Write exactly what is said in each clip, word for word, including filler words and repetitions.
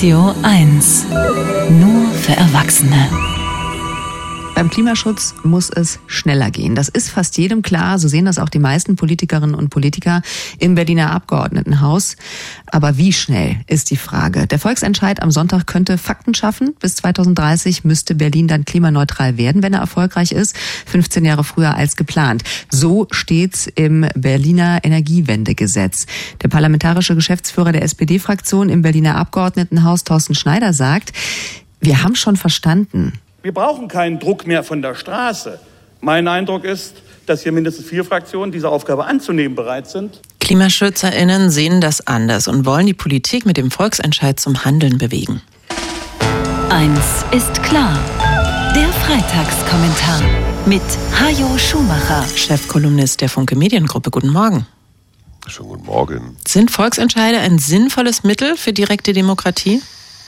Radio eins. Nur für Erwachsene. Beim Klimaschutz muss es schneller gehen. Das ist fast jedem klar. So sehen das auch die meisten Politikerinnen und Politiker im Berliner Abgeordnetenhaus. Aber wie schnell ist die Frage. Der Volksentscheid am Sonntag könnte Fakten schaffen. Bis zweitausenddreißig müsste Berlin dann klimaneutral werden, wenn er erfolgreich ist. fünfzehn Jahre früher als geplant. So steht's im Berliner Energiewendegesetz. Der parlamentarische Geschäftsführer der S P D-Fraktion im Berliner Abgeordnetenhaus, Thorsten Schneider, sagt, wir haben schon verstanden. Wir brauchen keinen Druck mehr von der Straße. Mein Eindruck ist, dass hier mindestens vier Fraktionen diese Aufgabe anzunehmen bereit sind. KlimaschützerInnen sehen das anders und wollen die Politik mit dem Volksentscheid zum Handeln bewegen. Eins ist klar. Der Freitagskommentar mit Hajo Schumacher, Chefkolumnist der Funke Mediengruppe. Guten Morgen. Schönen guten Morgen. Sind Volksentscheide ein sinnvolles Mittel für direkte Demokratie?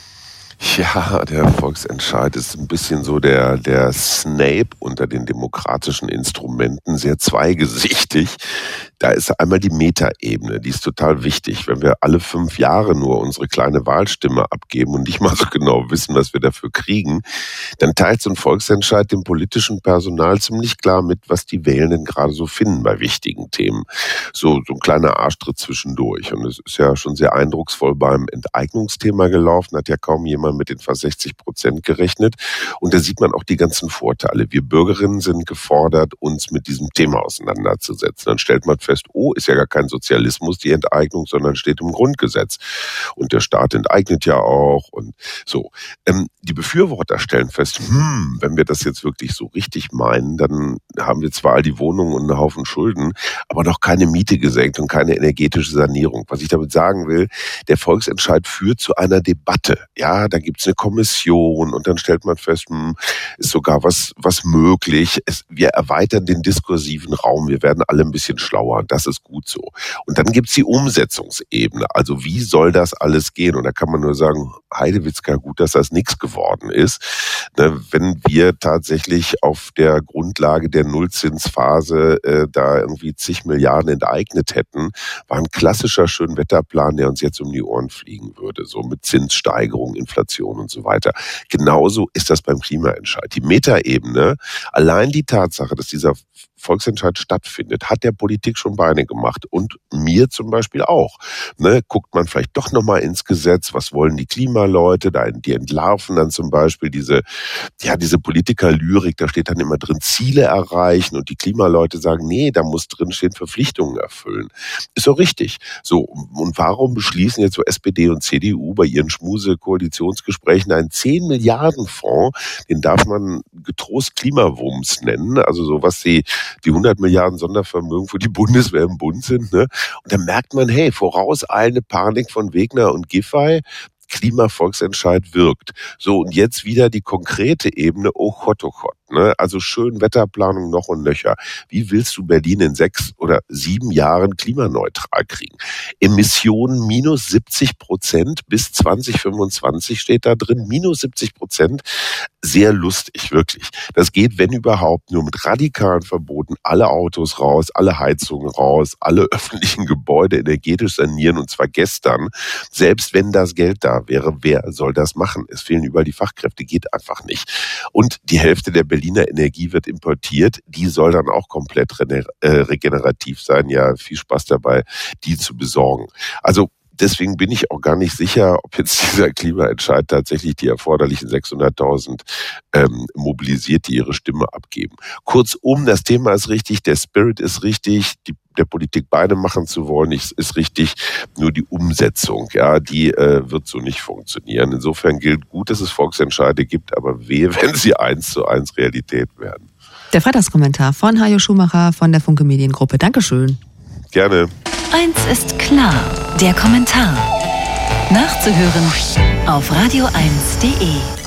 Ja, der Volksentscheid ist ein bisschen so der, der Snape unter den demokratischen Instrumenten, sehr zweigesichtig. Da ist einmal die Metaebene, die ist total wichtig. Wenn wir alle fünf Jahre nur unsere kleine Wahlstimme abgeben und nicht mal so genau wissen, was wir dafür kriegen, dann teilt so ein Volksentscheid dem politischen Personal ziemlich klar mit, was die Wählenden gerade so finden bei wichtigen Themen. So, so ein kleiner Arschtritt zwischendurch. Und es ist ja schon sehr eindrucksvoll beim Enteignungsthema gelaufen, hat ja kaum jemand mit den fast sechzig Prozent gerechnet. Und da sieht man auch die ganzen Vorteile. Wir Bürgerinnen sind gefordert, uns mit diesem Thema auseinanderzusetzen. Dann stellt man fest, oh, ist ja gar kein Sozialismus, die Enteignung, sondern steht im Grundgesetz. Und der Staat enteignet ja auch und so. Ähm, die Befürworter stellen fest, hm, wenn wir das jetzt wirklich so richtig meinen, dann haben wir zwar all die Wohnungen und einen Haufen Schulden, aber noch keine Miete gesenkt und keine energetische Sanierung. Was ich damit sagen will, der Volksentscheid führt zu einer Debatte. Ja, da gibt es eine Kommission und dann stellt man fest, hm, ist sogar was, was möglich. Es, wir erweitern den diskursiven Raum, wir werden alle ein bisschen schlauer. Das ist gut so. Und dann gibt's die Umsetzungsebene. Also wie soll das alles gehen? Und da kann man nur sagen, Heidewitzka, gut, dass das nichts geworden ist. Ne, wenn wir tatsächlich auf der Grundlage der Nullzinsphase äh, da irgendwie zig Milliarden enteignet hätten, war ein klassischer Schönwetterplan, der uns jetzt um die Ohren fliegen würde. So mit Zinssteigerung, Inflation und so weiter. Genauso ist das beim Klimaentscheid. Die Metaebene, allein die Tatsache, dass dieser Volksentscheid stattfindet, hat der Politik schon Beine gemacht und mir zum Beispiel auch. Ne, guckt man vielleicht doch nochmal ins Gesetz, was wollen die Klimaleute, da, die entlarven dann zum Beispiel diese, ja, diese Politikerlyrik, da steht dann immer drin, Ziele erreichen und die Klimaleute sagen, nee, da muss drin stehen, Verpflichtungen erfüllen. Ist doch richtig. So, und warum beschließen jetzt so S P D und C D U bei ihren Schmuse-Koalitionsgesprächen einen zehn Milliarden Fonds, den darf man getrost Klimawumms nennen, also so was sie die hundert Milliarden Sondervermögen für die Bundeswehr im Bund sind. Ne? Und dann merkt man, hey, vorauseilende Panik von Wegner und Giffey, Klimavolksentscheid wirkt. So, und jetzt wieder die konkrete Ebene, oh Gott, oh Gott. Ne? Also schön Wetterplanung noch und nöcher. Wie willst du Berlin in sechs oder sieben Jahren klimaneutral kriegen? Emissionen minus siebzig Prozent bis zwanzig fünfundzwanzig steht da drin, minus siebzig Prozent. Sehr lustig, wirklich. Das geht, wenn überhaupt, nur mit radikalen Verboten, alle Autos raus, alle Heizungen raus, alle öffentlichen Gebäude energetisch sanieren und zwar gestern. Selbst wenn das Geld da wäre, wer soll das machen? Es fehlen überall die Fachkräfte, geht einfach nicht. Und die Hälfte der Berliner Energie wird importiert, die soll dann auch komplett regenerativ sein. Ja, viel Spaß dabei, die zu besorgen. Also deswegen bin ich auch gar nicht sicher, ob jetzt dieser Klimaentscheid tatsächlich die erforderlichen sechshunderttausend ähm, mobilisiert, die ihre Stimme abgeben. Kurzum, das Thema ist richtig, der Spirit ist richtig, die der Politik Beine machen zu wollen, ist, ist richtig, nur die Umsetzung, ja, die äh, wird so nicht funktionieren. Insofern gilt gut, dass es Volksentscheide gibt, aber wehe, wenn sie eins zu eins Realität werden. Der Freitagskommentar von Hajo Schumacher von der Funke Mediengruppe. Dankeschön. Gerne. Eins ist klar, der Kommentar. Nachzuhören auf radio eins punkt de.